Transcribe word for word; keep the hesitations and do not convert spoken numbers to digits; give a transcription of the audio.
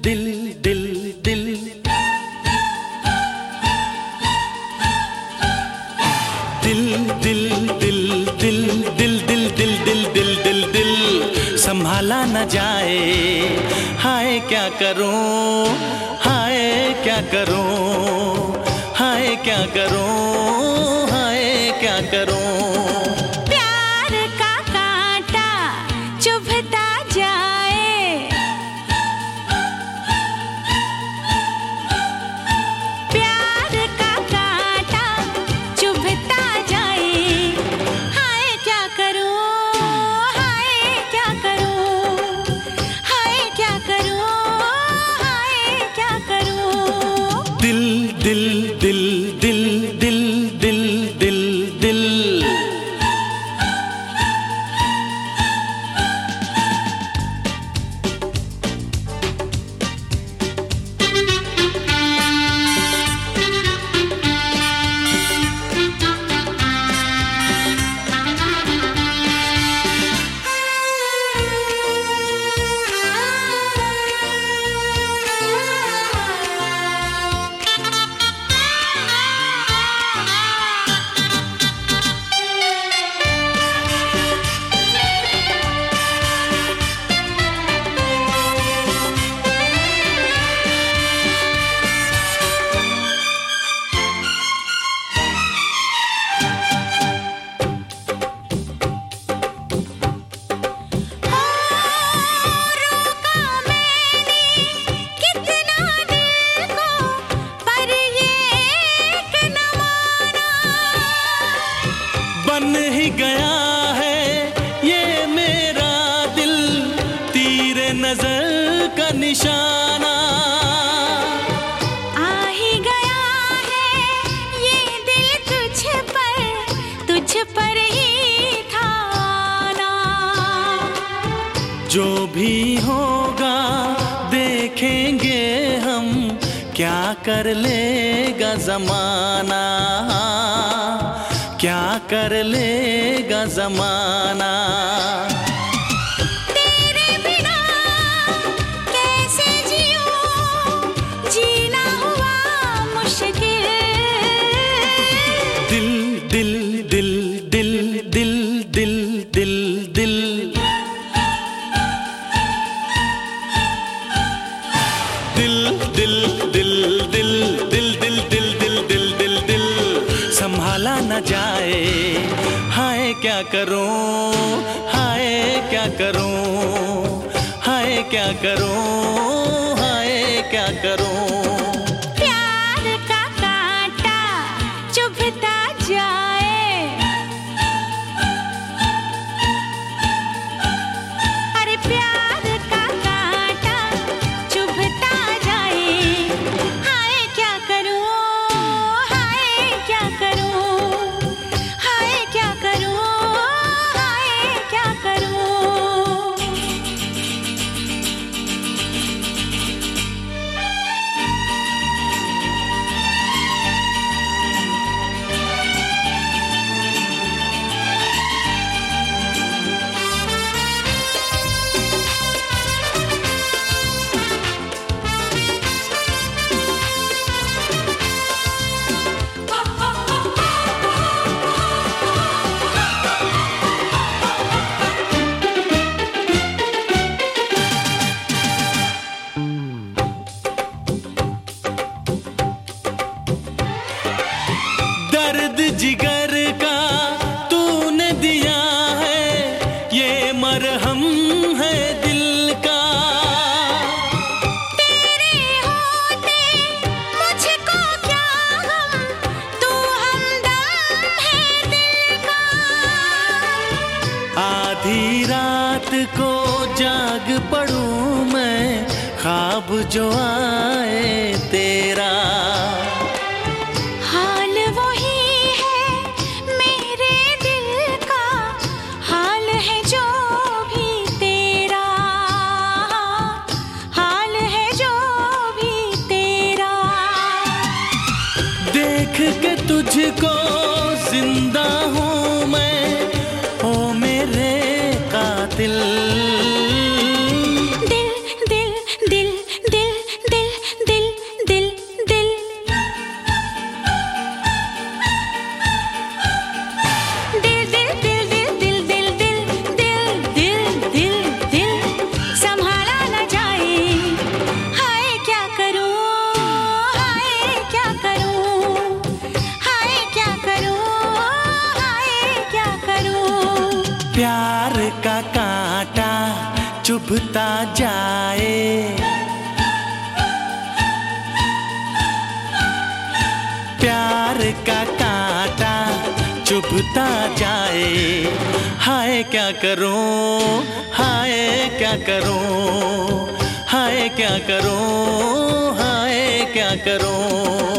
दिल दिल दिल दिल दिल दिल दिल दिल दिल दिल दिल दिल दिल दिल संभाला न जाए। हाय क्या करूं, हाय क्या करूं, हाय क्या करूं, हाय क्या करूं। दिल दिल दिल दिल दिल दिल दिल दिल बन ही गया है ये मेरा दिल तीरे नजर का निशाना। आ ही गया है ये दिल तुझ पर, तुझ पर ही था आना। जो भी होगा देखेंगे हम, क्या कर लेगा जमाना, क्या कर लेगा जमाना। तेरे बिना कैसे जियूं, जीना हुआ मुश्किल। दिल दिल दिल दिल दिल दिल दिल दिल दिल दिल दिल दिल दिल दिल दिल दिल दिल दिल दिल संभाला न जाए। हाय क्या करूं, हाय क्या करूं, हाय क्या करूं, हाय क्या करूं। प्यार का कांटा चुभता जाए, अरे प्यार का कांटा चुभता जाए। हाय क्या करूं, हाय क्या करूं, हाय क्या करूं, हाय क्या करूं। दर्द जिगर का तूने दिया है, ये मरहम है दिल का। तेरे होते मुझको क्या गम, तू हमदम है दिल का। आधी रात को जाग पड़ूं मैं, ख्वाब जो आए तेरा। हाल वही है मेरे दिल का, हाल है जो भी तेरा, हाल है जो भी तेरा। देख के तुझको जिंदा हूँ मैं, ओ मेरे कातिल। दिल दिल दिल दिल चुभता जाए। प्यार का कांटा चुभता जाए। हाय क्या करूं, हाय क्या करूं, हाय क्या करूं, हाय क्या करूं।